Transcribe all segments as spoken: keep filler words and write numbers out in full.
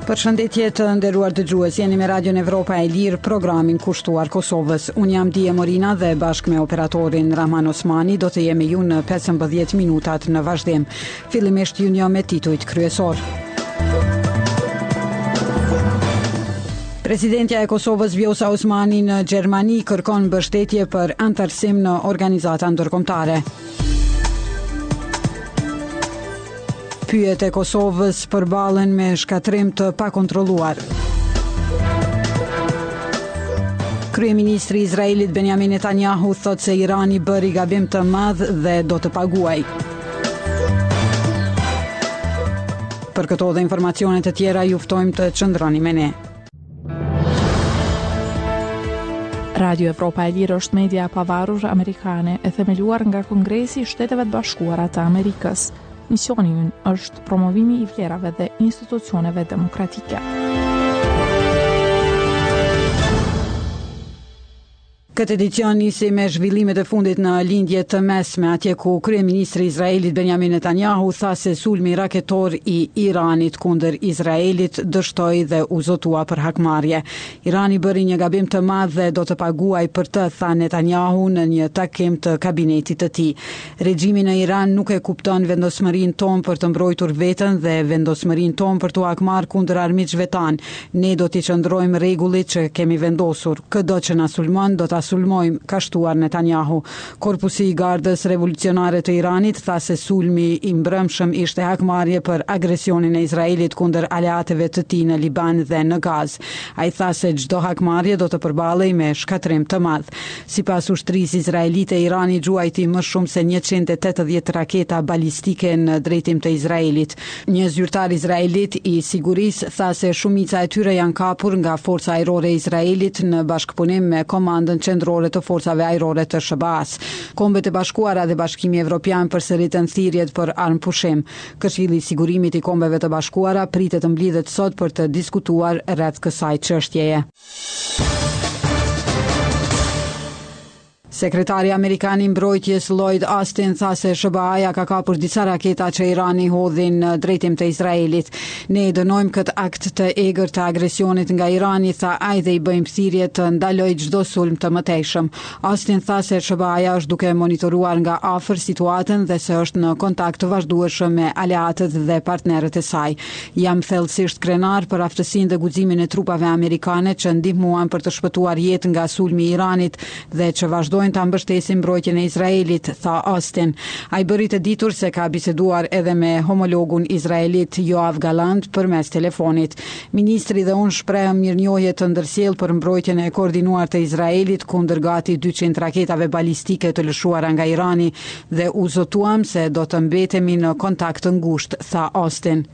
Përshëndetje të nderuar dëgjues, jeni me Radion Evropa e Lirë, programin kushtuar Kosovës. Unë jam Dije Morina dhe bashkë me operatorin Rahman Osmani do të jemi ju në pesëmbëdhjetë minutat në vazhdim. Fillimisht ju njoh me titujt kryesor. Presidentja e Kosovës Vjosa Osmani në Gjermani kërkon mbështetje për antarësim në organizata ndërkombëtare. Pyjet e Kosovës përballen me shkatrim të pakontrolluar. Kryeministri i Izraelit Benjamin Netanyahu thot se Irani bëri gabim të madh dhe do të paguaj. Për këto dhe informacione të tjera ju ftojmë të qëndroni me ne. Radio Evropa e Lirë është media e pavarur amerikane e themeluar nga Kongresi i Shteteve të Bashkuara të Amerikës. Misioni ynë është promovimi i vlerave dhe institucioneve demokratike. Këtë edicion nisi me zhvillimet e fundit në lindje të mesme, atje ku kryeministri i Izraelit Benjamin Netanyahu tha se sulmi raketor i Iranit kundër Izraelit dështoi dhe u zotua për hakmarrje. Irani bëri një gabim të madh dhe do të paguaj për të, tha Netanyahu në një takim të kabinetit të tij. Regjimi në Iran nuk e kupton vendosmërinë tonë për të mbrojtur veten dhe vendosmërinë tonë për të hakmarrë kundër armiqve tan. Ne do t'i qëndrojmë rregullit që kemi vendosur. Çdo që na sulmon do ta sulmojmë, ka shtuar Netanyahu. Korpusi i Gardës Revolucionare të Iranit tha se sulmi i mbrëmshëm ishte hakmarrje për agresionin e Izraelit kundër aleatëve të tij në Liban dhe në Gazë. Ai tha se çdo hakmarrje do të përballej me shkatrim të madh. Sipas ushtrisë izraelite, Irani gjuajti më shumë se njëqind e tetëdhjetë raketa balistike në drejtim të Izraelit. Një zyrtar izraelit i sigurisë tha se shumica e tyre janë kapur nga forca ajrore e Izraelit në bashkëpunim me komandën qendrore të forcave ajrore të S B A-s. Kombet e Bashkuara dhe Bashkimi Evropian përsëritën thirrjet për armpushim. Këshilli i Sigurimit i Kombeve të Bashkuara pritet të mblidhet sot për të diskutuar rreth kësaj çështjeje. Sekretari Amerikan i Mbrojtjes Lloyd Austin tha se S B A-ja ka kapur disa raketa që Irani hodhin në drejtim të Izraelit. Ne dënojmë këtë akt të egër të agresionit nga Irani, tha ai, dhe i bëjmë thirrje të ndaloj çdo sulm të mëtejshëm. Austin tha se S B A-ja është duke monitoruar nga afër situatën dhe se është në kontakt të vazhdueshëm me aleatët dhe partnerët e saj. Jam thellësisht krenar për aftësinë dhe guximin e trupave amerikane që ndihmuan për të shpëtuar jetë nga sulmi i Iranit dhe që vazhdojnë ta mbështesin mbrojtjen e Izraelit, tha Austin. Ai bëri të ditur se ka biseduar edhe me homologun izraelit Yoav Gallant përmes telefonit. Ministri dhe unë shprehëm mirënjohje të ndërsjellë për mbrojtjen e koordinuar të Izraelit kundër gati dyqind raketave balistike të lëshuara nga Irani dhe u zotuam se do të mbetemi në kontakt të ngushtë, tha Austin.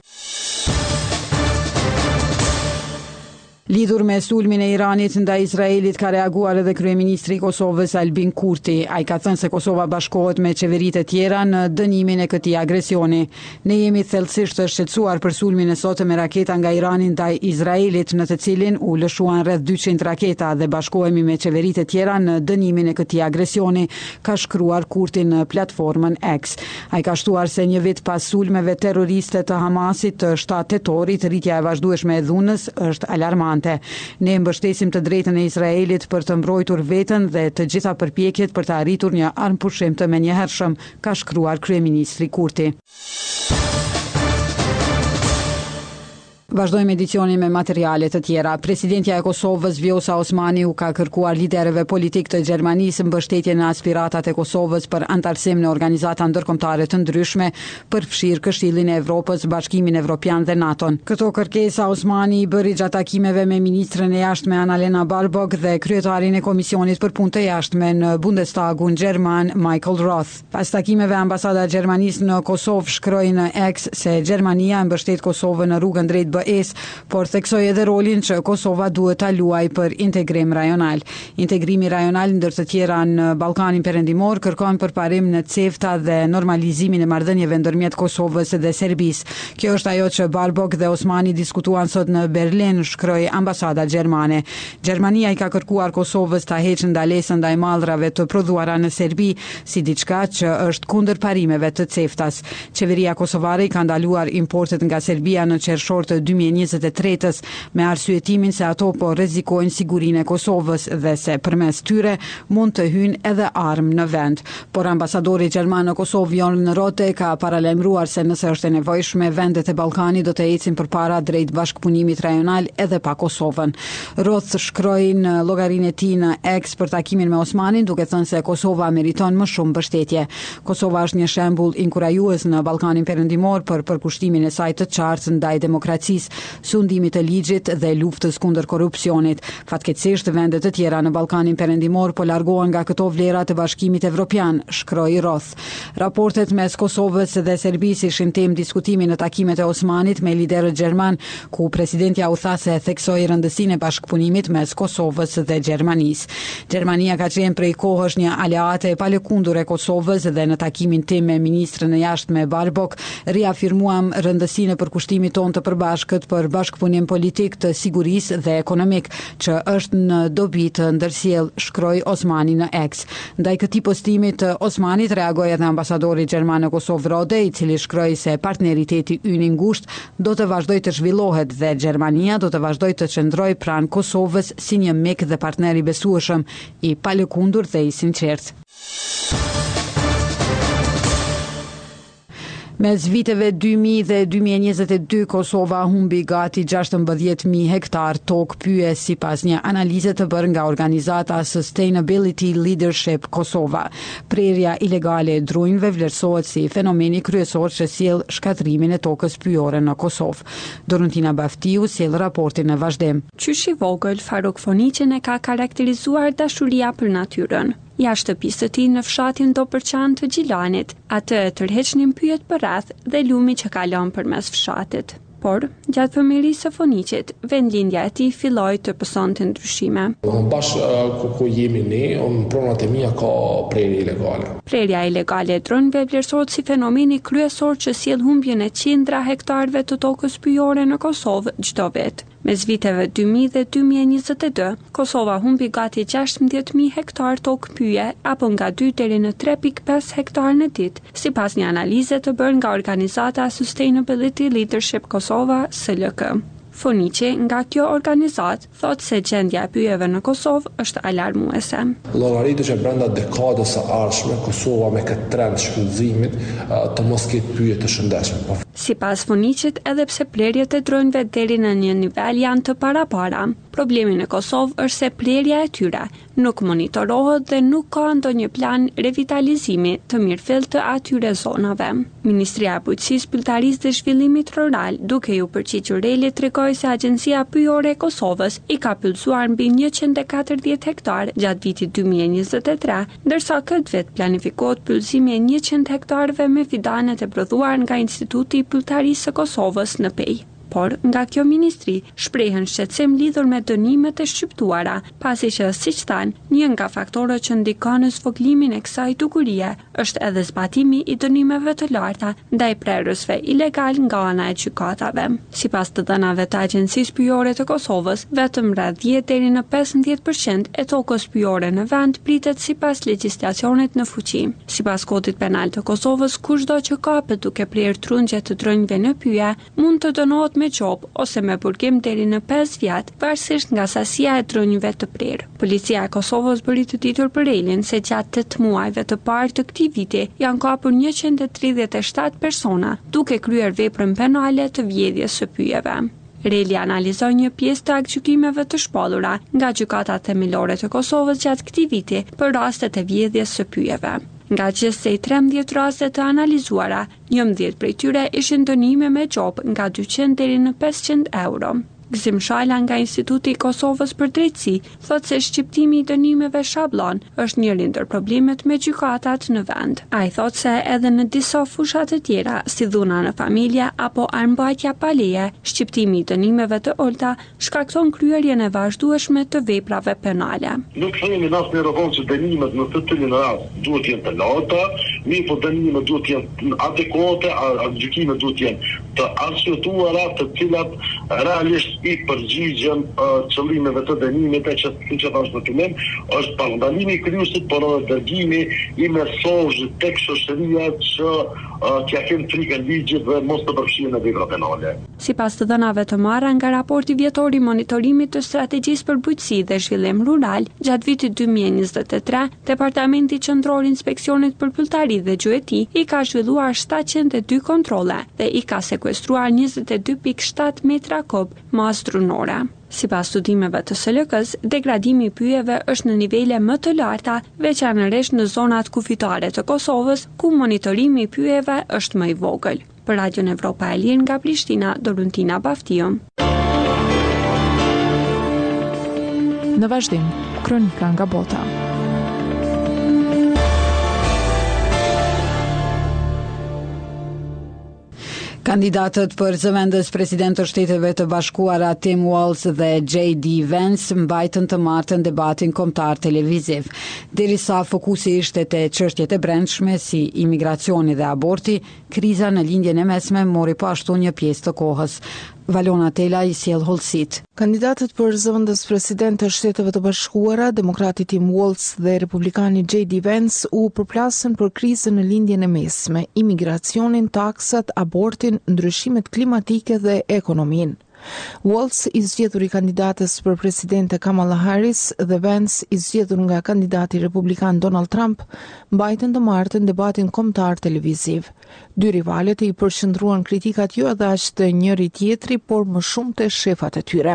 Lidhur me sulmin e Iranit ndaj Izraelit ka reaguar edhe kryeministri i Kosovës Albin Kurti. Ai ka thënë se Kosova bashkohet me qeveritë e tjera në dënimin e këtij agresioni. Ne jemi thellësisht të shqetësuar për sulmin e sotëm me raketa nga Irani ndaj Izraelit, në të cilin u lëshuan rreth dyqind raketa, dhe bashkohemi me qeveritë e tjera në dënimin e këtij agresioni, ka shkruar Kurti në platformën X. Ai ka shtuar se një vit pas sulmeve terroriste të Hamasit të shtatë tetorit, rritja e vazhdueshme e dhunës është alarmante. Ne mbështesim të drejtën e Izraelit për të mbrojtur veten dhe të gjitha përpjekjet për të arritur një armpushim të menjëhershëm, ka shkruar kryeministri Kurti. Vazhdojmë edicionin me materiale të tjera. Presidentja e Kosovës Vjosa Osmani u ka kërkuar liderëve politik të Gjermanisë mbështetje në aspiratat e Kosovës për antarësim në organizata ndërkombëtare të ndryshme, përfshirë Këshillin e Evropës, Bashkimin Evropian dhe NATO-n. Këto kërkesa Osmani i bëri gjatë takimeve me ministrën e jashtme Annalena Baerbock dhe kryetarin e Komisionit për Punë të Jashtme në Bundestagun gjerman Michael Roth. Pas takimeve, ambasada e Gjermanisë në Kosovë shkroi në X se Gjermania mbështet Kosovën në rrugën drejt B E S, por theksoi edhe rolin që Kosova duhet ta luajë për integrim rajonal. Integrimi rajonal ndër të tjera në Ballkanin Perëndimor kërkon përparim në CEFTA dhe normalizimin e marrëdhënieve ndërmjet Kosovës dhe Serbisë. Kjo është ajo që Baerbock dhe Osmani diskutuan sot në Berlin, shkroi ambasada gjermane. Gjermania i ka kërkuar Kosovës ta heqë ndalesën ndaj mallrave të prodhuara në Serbi, si diçka që është kundër parimeve të CEFTA-s. Qeveria kosovare i ka ndaluar importet nga Serbia në qershor të dy mijë e njëzet e tretës me arsyetimin se ato po rrezikojnë sigurinë e Kosovës dhe se përmes tyre mund të hyjnë edhe armë në vend. Por ambasadori gjerman në Kosovë Jon Rote ka paralajmëruar se nëse është e nevojshme, vendet e Ballkanit do të ecin përpara drejt bashkëpunimit rajonal edhe pa Kosovën. Roth shkroi në llogarinë e tij në X për takimin me Osmanin, duke thënë se Kosova meriton më shumë mbështetje. Kosova është një shembull inkurajues në Ballkanin Perëndimor për përkushtimin e saj të qartë ndaj demokracisë, sundimit të ligjit dhe luftës kundër korrupsionit. Fatkeqësisht, vende të tjera në Ballkanin Perëndimor po largohen nga këto vlera të Bashkimit Evropian, shkroi Roth. Raportet mes Kosovës dhe Serbisë ishin temë diskutimi në takimet e Osmanit me liderët gjerman, ku presidentja u tha se theksoi rëndësinë e bashkëpunimit mes Kosovës dhe Gjermanisë. Gjermania ka qenë prej kohësh një aleate e palëkundur e Kosovës dhe në takimin tim me ministrën e jashtme Barbok riafirmuam rëndësinë e përkushtimit tonë të përbashkët për bashkëpunim politik, të sigurisë dhe ekonomik, që është në dobi të ndërsjell, shkroi Osmani në X. Ndaj këtij postimi të Osmanit reagoi edhe ambasadori gjerman në Kosovë Rode, i cili shkroi se partneriteti ynë i ngushtë do të vazhdojë të zhvillohet dhe Gjermania do të vazhdojë të qëndrojë pranë Kosovës si një mik dhe partner i besueshëm, i palëkundur dhe i sinqert. Mes viteve dy mijë dhe dy mijë e njëzet e dy, Kosova humbi gati gjashtëmbëdhjetë mijë hektar tokë pyje sipas një analize të bërë nga organizata Sustainability Leadership Kosova. Prerja ilegale e drujnëve vlerësohet si fenomeni kryesor që sjell shkatrimin e tokës pyjore në Kosovë. Dorontina Baftiu sjell raportin në vazhdim. Qysh i vogël, Faruk Foniqen e ka karakterizuar dashuria për natyrën. Jashtë shtëpisë së tij në fshatin Dobërçan të Gjilanit, atë e tërheqnin pyjet për rreth dhe lumi që kalon përmes fshatit. Por, gjatë fëmijërisë së Foniqit, vendlindja e tij filloi të pësonte ndryshime. Bashkë ku jemi ne, në pronat e mia ka prerje ilegale. Prerja ilegale e drojnëve vlerësohet si fenomeni kryesor që sjell humbjen e qindra hektarëve të tokës pyjore në Kosovë çdo vit. Mes viteve dy mijë dhe dy mijë e njëzet e dy, Kosova humbi gati gjashtëmbëdhjetë mijë hektar tokë pyje, apo nga dy deri në tre pikë pesë hektar në ditë, sipas një analize të bërë nga organizata Sustainability Leadership Kosova, S L K. Foniqi nga kjo organizat thot se gjendja e pyjeve në Kosovë është alarmuese. Llogaritë që brenda dekadës së ardhshme Kosova me këtë trend shpenzimit të mos ketë pyje të shëndetshme. Sipas Foniqit, edhe pse plerjet e drojnëve deri në një nivel janë të parapara, problemi në Kosovë është se plerja e tyre nuk monitorohet dhe nuk ka ndonjë plan revitalizimi të mirëfillt të atyre zonave. Ministria e Bujqësisë, Pylltarisë dhe Zhvillimit Rural, duke ju përgjigjur Relit, tregoi se Agjencia Pyjore e Kosovës i ka pyllëzuar mbi njëqind e katërdhjetë hektar gjatë vitit dy mijë e njëzet e tre, ndërsa këtë vit planifikohet pyllëzimi e njëqind hektarëve me fidanet e prodhuar nga Instituti i Pylltarisë së Kosovës në Pej. Por nga kjo ministri shprehen shqetësim lidhur me dënimet e shqiptuara, pasi që, siç thanë, një nga faktorët që ndikon në zvoglimin e kësaj dukurie është edhe zbatimi i dënimeve të larta ndaj prerësve ilegal nga ana e gjykatave. Sipas të dhënave të Agjencisë Pyjore të Kosovës, vetëm rreth dhjetë deri në pesëmbëdhjetë përqind e tokës pyjore në vend pritet sipas legjislacionit në fuqi. Sipas Kodit Penal të Kosovës, kushdo që kapet duke prerë trunxhe të drojnëve në pyje mund të dënohet me gjop ose me burgim deri në pesë vjet, varësisht nga sasia e drojnëve të prerë. Policia e Kosovës bëri të ditur për Relin se gjatë tetë muajve të parë të këtij viti janë kapur njëqind e tridhjetë e shtatë persona, duke kryer veprën penale të vjedhjes së pyjeve. Reli analizoi një pjesë të aktgjykimeve të shpallura nga gjykata themelore të Kosovës gjatë këtij viti për rastet e vjedhjes së pyjeve. Nga gjithsej trembëdhjetë raste të analizuara, njëmbëdhjetë prej tyre ishin dënime me gjop nga dyqind deri në pesëqind euro. Gzim Shajla nga Instituti i Kosovës për Drejtësi thot se shqiptimi i dënimeve shabllon është njëri ndër problemet me gjykatat në vend. Ai thot se edhe në disa fusha të tjera, si dhuna në familje apo armbajtja pa leje, shqiptimi i dënimeve të ulta shkakton kryerjen e vazhdueshme të veprave penale. Nuk themi në asnjë rrugë që dënimet në të cilin rast duhet të jenë të larta, mirë po dënimet duhet të jenë adekuate, gjykimet duhet të jenë të arsyetuara, të cilat realisht i përgjigjen uh, qëllimeve të dënimit e që siç e thash në fillim, është parandalimi i kryusit, por edhe dërgimi i mesazhit tek shoqëria që uh, t'ia kenë frikën ligjit dhe mos të përfshihen në vepra penale. Sipas të dhënave të marra nga raporti vjetor i monitorimit të strategjisë për bujqësi dhe zhvillim rural, gjatë vitit dy mijë e njëzet e tre, Departamenti Qendror i Inspeksionit për Pylltari dhe Gjueti i ka zhvilluar shtatëqind e dy kontrolle dhe i ka sekuestruar njëzet e dy pikë shtat metra kub mas drunore. Sipas studimeve të S L K-s, degradimi i pyjeve është në nivele më të larta, veçanërisht në zonat kufitare të Kosovës, ku monitorimi i pyjeve është më i vogël. Për Radion Evropa e Lirë nga Prishtina, Doruntina Baftiu. Në vazhdim, kronika nga bota. Kandidatët për zëvendës president të Shteteve të Bashkuara Tim Walz dhe J D Vance mbajtën të martën debatin kombëtar televiziv. Derisa fokusi ishte te çështjet e brendshme si imigracioni dhe aborti, kriza në lindjen e mesme mori po ashtu një pjesë të kohës. Valona Tela i sjell hollësit. Kandidatët për zëvendës president të Shteteve të Bashkuara, demokrati Tim Walz dhe republikani J D Vance u përplasën për krizën në lindjen e mesme, imigracionin, taksat, abortin, ndryshimet klimatike dhe ekonominë. Walz i zgjedhur i kandidatës për presidente Kamala Harris dhe Vance i zgjedhur nga kandidati republikan Donald Trump mbajtën të martën debatin kombëtar televiziv. Dy rivalet i përqendruan kritikat jo edhe aq të njëri tjetri, por më shumë të shefat e tyre.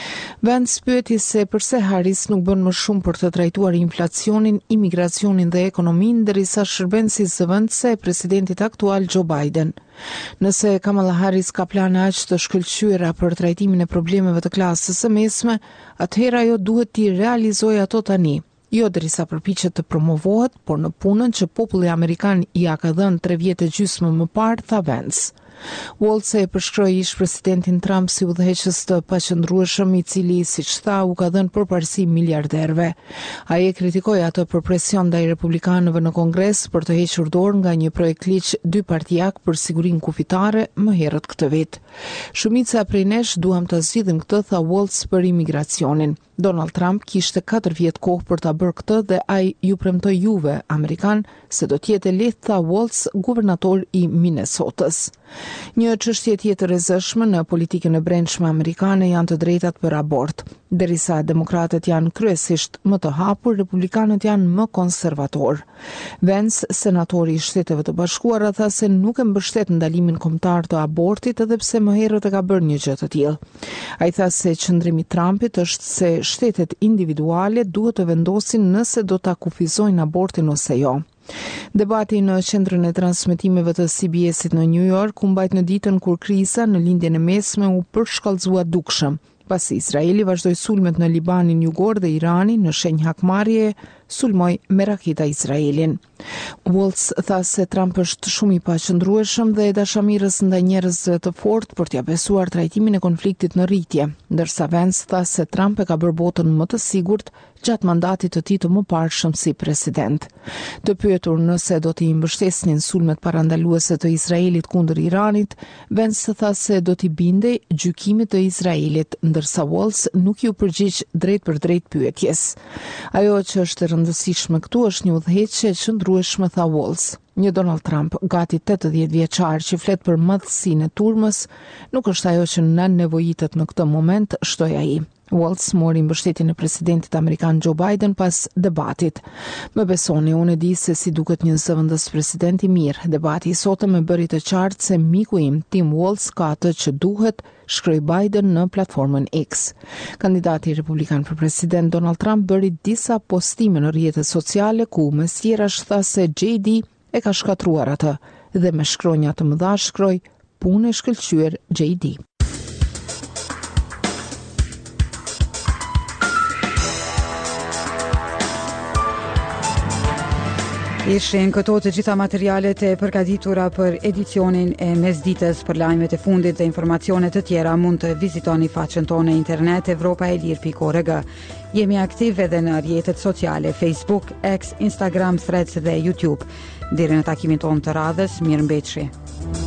Vance pyeti se pse Harris nuk bën më shumë për të trajtuar inflacionin, imigracionin dhe ekonominë, derisa shërben si zëvendëse e presidentit aktual Joe Biden. Nëse Kamala Harris ka plane aq të shkëlqyera për trajtimin e problemeve të klasës së mesme, atëherë ajo duhet t'i realizojë ato tani. Jo derisa përpiqet të promovohet, por në punën që populli amerikan i ka dhënë tre vjet e gjysmë më parë, tha Vance. Walz e përshkroi ish presidentin Trump si udhëheqës të paqëndrueshëm i cili, siç tha, u ka dhënë përparësi miliarderëve. Ai e kritikoi atë për presion ndaj republikanëve në Kongres për të hequr dorë nga një projekt ligj dypartijak për sigurinë kufitare më herët këtë vit. Shumica prej nesh duam të zgjidhim këtë, tha Walz për imigracionin. Donald Trump kishte katër vjet kohë për ta bërë këtë dhe ai ju premtoi juve, amerikan, se do të jetë lehtë, tha Walz, guvernator i Minnesotës. Një çështje tjetër e rrezikshme në politikën e brendshme amerikane janë të drejtat për abort. Derisa demokratët janë kryesisht më të hapur, republikanët janë më konservator. Vance, senatori i Shteteve të Bashkuara, tha se nuk e mbështet ndalimin kombëtar të abortit edhe pse më herët e ka bërë një gjë të tillë. Ai tha se qëndrimi i Trumpit është se shtetet individuale duhet të vendosin nëse do ta kufizojnë abortin ose jo. Debati në qendrën e transmetimeve të C B S-it në New York u mbajt në ditën kur kriza në lindjen e mesme u përshkallëzua dukshëm, pasi Izraeli vazhdoi sulmet në Libanin Jugor dhe Iranin në shenjë hakmarrjeje, sulmoi me raketa Izraelin. Walz tha se Trump është shumë i paqëndrueshëm dhe dashamirës ndaj njerëzve të fortë për t'ia besuar trajtimin e konfliktit në rritje, ndërsa Vance tha se Trump e ka bërë botën më të sigurt gjatë mandatit të tij të mëparshëm si president. Të pyetur nëse do t'i mbështesnin sulmet parandaluese të Izraelit kundër Iranit, Vance tha se do t'i bindej gjykimit të Izraelit, ndërsa Walz nuk ju përgjigj drejt për drejt pyetjes. Ajo që është e rëndësishme këtu është një udhëheqje e qëndrueshme, tha Walz. Një Donald Trump gati tetëdhjetë vjeçar që flet për madhësinë e turmës, nuk është ajo që na nevojitet në këtë moment, shtoi ai. Walz mori mbështetjen e presidentit amerikan Joe Biden pas debatit. Më besoni, unë e di se si duket një zëvendës president i mirë. Debati i sotëm e bëri të qartë se miku im, Tim Walz, ka atë që duhet, shkroi Biden në platformën X. Kandidati republikan për president Donald Trump bëri disa postime në rrjetet sociale ku mes tjerash tha se J D e ka shkatruar atë dhe me shkronja të mëdha shkroi punë e shkëlqyer J D. Ishin këto të gjitha materialet e përgatitura për edicionin e mesditës. Për lajmet e fundit dhe informacionet të tjera mund të vizitoni faqen tonë internet evropa e lir pikë org. Jemi aktiv edhe në rrjetet sociale Facebook, X, Instagram, Threads dhe YouTube. Deri në takimin tonë të radhës, mirëmbëjtje.